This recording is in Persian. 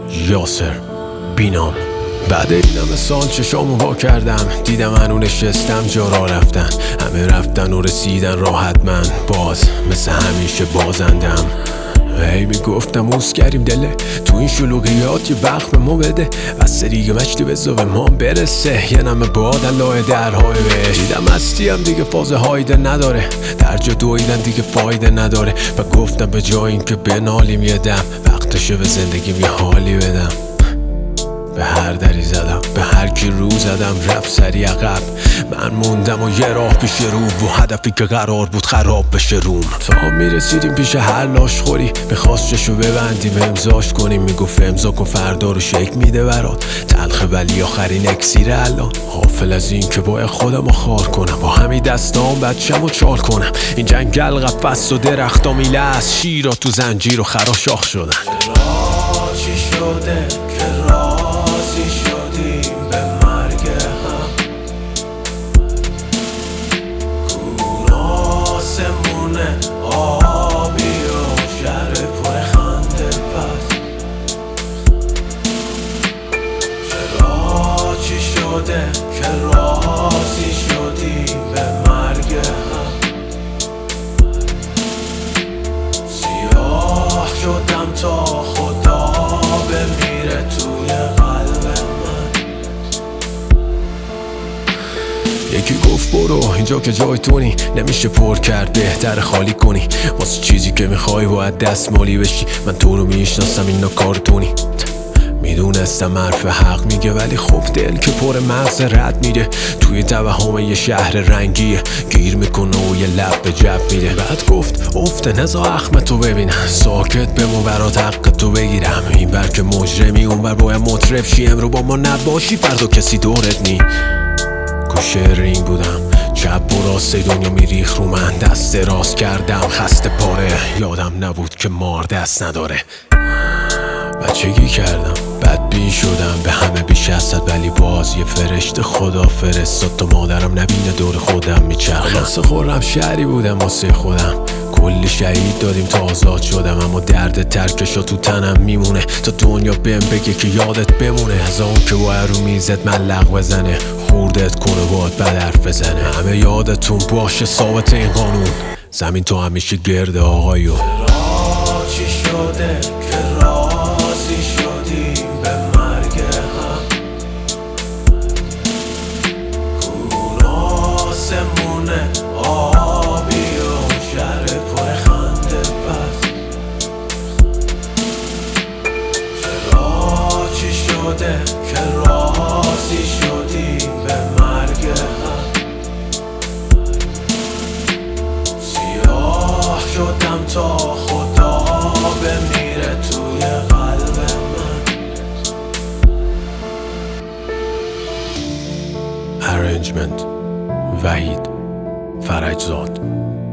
یاسر بینام. بعد این همه سال چشامو وا کردم، دیدم هنو نشستم جا را رفتن، همه رفتن و رسیدن راحت، من باز مثل همیشه بازندم. هی میگفتم اوز کریم دله تو این شلوغیات، یه وقت به ما بده بس دیگه مشتی بزا به ما برسه، یه نمه باد لای درهای بهش. دیدم هستیم دیگه فاز هایده نداره، در جا دویدن دیگه فایده نداره، و گفتم به جای این که بنالیم یه دم، وقتشه به زندگیم یه حالی بدم. به هر دری زدم، به هر کی رو زدم رفت سری عقب، من موندم و یه راه پیش رو، و هدفی که قرار بود خراب بشه روم. تا میرسیدیم پیش هر لاشخوری، میخواست چشو ببندیم امضاش کنیم، میگفت امضا کن فردا رو شک میده برات، تلخه ولی آخرین اکسیر الان. غافل از این که باید خودم رو خار کنم، با همین دستام بچم و چال کنم. این جنگل قفص و درختا میله از شیرا تو زنجیر و خراشاخ شدن. چرا چی شده که راضی شدیم به مرگ هم؟ کون آسمونه آبی و شهر پر خنده پس. چرا چی شده که راضی شدیم به مرگ هم؟ سیاه شدم تا خدا بمیره توی قلب من. یکی گفت برو اینجا که جای تونی، نمیشه پر کرد بهتر خالی کنی، واسه چیزی که میخوای باید دستمالی بشی. من تو رو میشناسم اینا کارتونی، میدونستم حرف حق میگه، ولی خب دل که پر مغز رد میره، توی توهم یه شهر رنگیه، گیر میکنه و یه لب به جب میره. بعد گفت افته نزا اخمتو ببینم، ساکت بمون برات حقتو بگیرم، این بر که مجرمی اون بر باید مطرب شی، امرو با ما نباشی فردا کسی دورت نی. کوشر این بودم چپ و راست دنیا میریخ رو من، دست راست کردم خسته پاره، یادم نبود که مار دست نداره. بچگی کردم بدبین شدم به همه بیش از صد، ولی باز یه فرشته خدا فرستاد تا مادرم نبینه دور خودم میچرخم. واسه خورم شهری بودم واسه خودم، کلی شهید دادیم تا آزاد شدم، اما درد ترکشا تو تنم میمونه تا دنیا بهم بگه که یادت بمونه. از اون که باید رو میزت ملق بزنه، خوردت کنه باید بد حرف بزنه، همه یادتون باشه ثابت این قانون، زمین تو همیشه گرده آقایو. چرا چی شده که راضی شدیم به مرگ هم؟ کون آسمونه آبی و شهر پر خنده پس. چرا چی شده که راضی شدیم به مرگ هم؟ سیاه شدم تا خدا بمیره توی قلب من. Arrangement وحید فرجزاد.